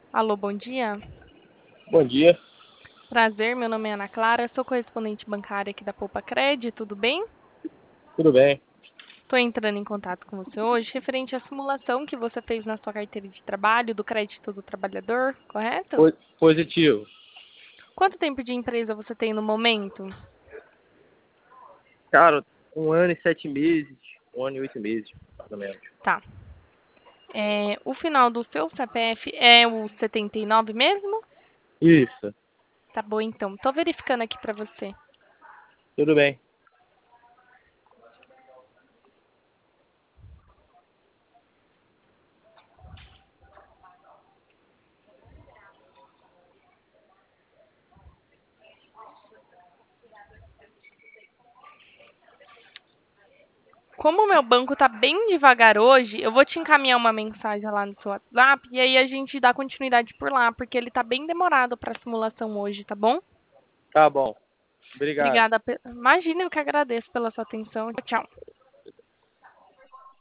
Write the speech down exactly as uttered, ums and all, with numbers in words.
Alô, bom dia. Bom dia, Prazer, meu nome é Ana Clara, sou correspondente bancária aqui da Poupa Cred, tudo bem? tudo bem? Estou entrando em contato com você hoje referente à simulação que você fez na sua carteira de trabalho do crédito do trabalhador, correto? Po- Positivo. Quanto tempo de empresa você tem no momento? Cara, um ano e sete meses, um ano e oito meses, mais ou menos. Tá. É, o final do seu C P F é o setenta e nove mesmo? Isso, Tá bom, então. Tô verificando aqui para você. tudo bem. Como o meu banco tá bem devagar hoje, eu vou te encaminhar uma mensagem lá no seu WhatsApp e aí a gente dá continuidade por lá, porque ele tá bem demorado para simulação hoje, tá bom? Tá bom, obrigado. Obrigada. pe- Imagina, eu que agradeço pela sua atenção. Tchau.